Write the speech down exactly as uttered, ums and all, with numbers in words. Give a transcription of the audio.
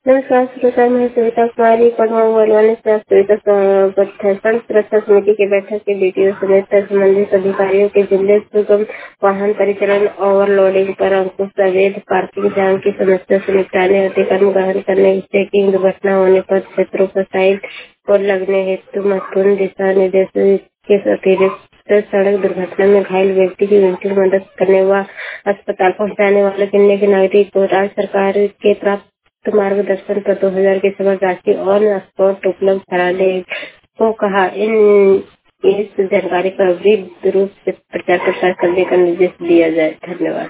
नमस्कार श्रोता, मैं सविता कुमारी पटवारी बलवानी से सविता स्वागत है। सड़क सुरक्षा समिति की बैठक के डीटीओ समेत संबंधित अधिकारियों के जिले सुगम वाहन परिचालन, ओवरलोडिंग पर अंकुश, अवैध पार्किंग, जाम की समस्या से निपटाने, अतिक्रमण ग्रहण करने, चेकिंग, दुर्घटना होने पर क्षेत्रों पर साइन बोर्ड लगने हेतु महत्वपूर्ण दिशा निर्देश के अतिरिक्त सड़क दुर्घटना में घायल व्यक्ति की उचित मदद करने व अस्पताल पहुंचाने वाले किन्ने के नागरिक को राज्य सरकार के प्राप्त तो मार्गदर्शन पर दो हजार की समय राशि ऑन स्पॉट उपलब्ध कराने को कहा। इन इस जानकारी का विधिक रूप से प्रचार प्रसार करने का निर्देश दिया जाए। धन्यवाद।